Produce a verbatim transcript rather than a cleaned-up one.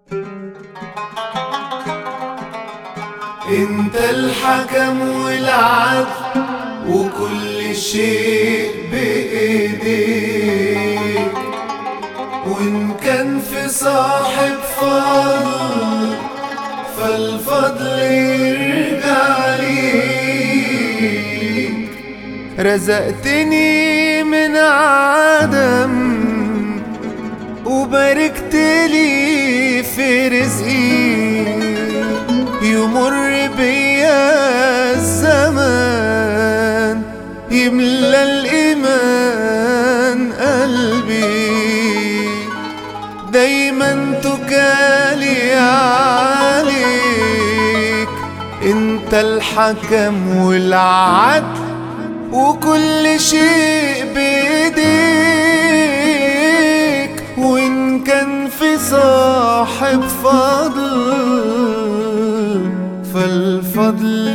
انت الحكم والعدل وكل شيء بإيديك، وإن كان في صاحب فضل فالفضل يرجع ليك. رزقتني من عدم وباركت لي في رزقي، يمر بيا الزمان يملى الإيمان قلبي، دايما تجالي عليك. انت الحكم والعدل وكل شيء بيديك، وإن كان في صاحب فضل فالفضل